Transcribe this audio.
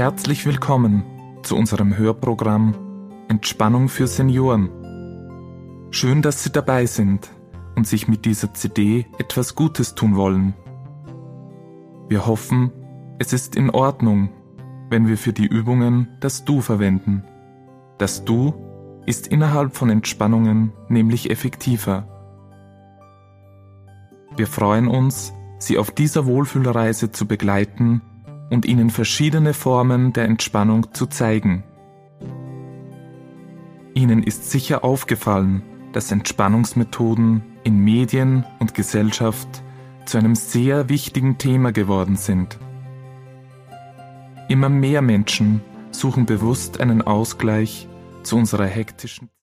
herzlich willkommen zu unserem Hörprogramm Entspannung für Senioren. Schön, dass Sie dabei sind und sich mit dieser CD etwas Gutes tun wollen. Wir hoffen, es ist in Ordnung, wenn wir für die Übungen das Du verwenden. Das Du ist innerhalb von Entspannungen nämlich effektiver. Wir freuen uns, Sie auf dieser Wohlfühlreise zu begleiten und Ihnen verschiedene Formen der Entspannung zu zeigen. Ihnen ist sicher aufgefallen, dass Entspannungsmethoden in Medien und Gesellschaft zu einem sehr wichtigen Thema geworden sind. Immer mehr Menschen suchen bewusst einen Ausgleich zu unserer hektischen